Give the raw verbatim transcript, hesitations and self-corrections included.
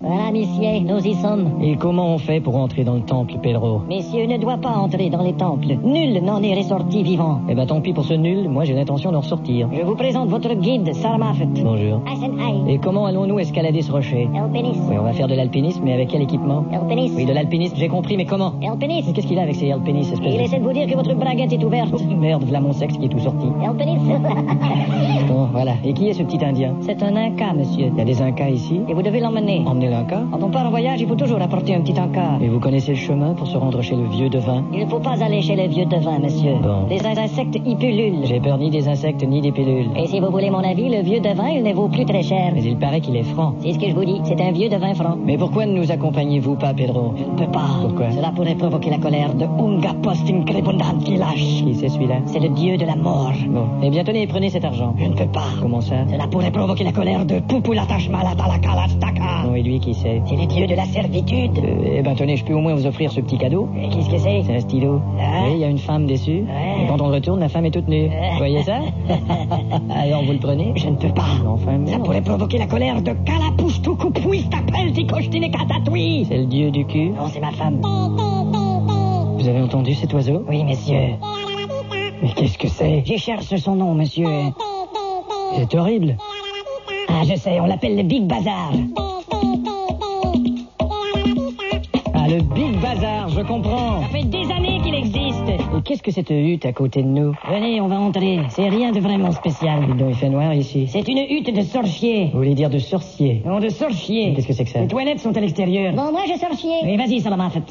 Voilà, messieurs, nous y sommes. Et comment on fait pour entrer dans le temple, Pedro? Messieurs ne doit pas entrer dans les temples. Nul n'en est ressorti vivant. Eh ben tant pis pour ce nul, moi j'ai l'intention d'en ressortir. Je vous présente votre guide, Sarmafet. Bonjour. Et comment allons-nous escalader ce rocher? Alpinisme. Oui, on va faire de l'alpinisme, mais avec quel équipement? Alpinisme. Oui, de l'alpinisme, j'ai compris, mais comment? Alpinisme. Mais qu'est-ce qu'il a avec ces alpinistes, espèce Il de... essaie de vous dire que votre braguette est ouverte. Oh, merde, voilà mon sexe qui est tout sorti. Alpinisme. Bon, voilà. Et qui est ce petit Indien? C'est un Inca, monsieur. Il y a des Incas ici? Et vous devez l'emmener. Emmener l'Inca? Quand on part en voyage, il faut toujours apporter un petit Inca. Et vous connaissez le chemin pour se rendre chez le vieux devin? Il ne faut pas aller chez les vieux devins, monsieur. Bon. Les insectes y pullulent. J'ai peur ni des insectes ni des pilules. Et si vous voulez mon avis, le vieux devin, il ne vaut plus très cher. Mais il paraît qu'il est franc. C'est ce que je vous dis, c'est un vieux devin franc. Mais pourquoi ne nous accompagnez-vous pas, Pedro? Je ne peux pas. Pourquoi? Cela pourrait provoquer la colère de Unga Postin Crébondant qui lâche. Qui c'est celui-là? C'est le dieu de la mort. Bon. Eh bien, tenez, prenez cet argent. Je ne peux pas. Comment ça? Cela pourrait provoquer la colère de Pupulatasmalatalakalataka. Non, et lui, qui c'est? C'est le dieu de la servitude. Euh, eh ben, tenez, je peux au moins vous offrir ce petit cadeau. Et qu'est-ce que c'est? C'est un stylo. Hein? Oui, il y a une femme dessus. Ouais. Et quand on le retourne, la femme est toute nue. Vous voyez ça? Alors, vous le prenez? Je ne peux pas. Enfin, mais Ça non. pourrait provoquer la colère de Kalapoustoukoupuistapeltikochtine-katatouille. C'est le dieu du cul. Non, c'est ma femme. Vous avez entendu cet oiseau? Oui, messieurs. Mais qu'est-ce que c'est? J'y cherche son nom, monsieur. C'est horrible. Ah, je sais, on l'appelle le Big Bazar. Ah, le Big Bazar, je comprends. Ça fait des années qu'il existe. Et qu'est-ce que cette hutte à côté de nous? Venez, on va entrer. C'est rien de vraiment spécial. Dis donc, il fait noir ici. C'est une hutte de sorcier. Vous voulez dire de sorcier? Non, de sorcier. Qu'est-ce que c'est que ça? Les toilettes sont à l'extérieur. Bon, moi, je sorcier. Oui, vas-y, Salamafet.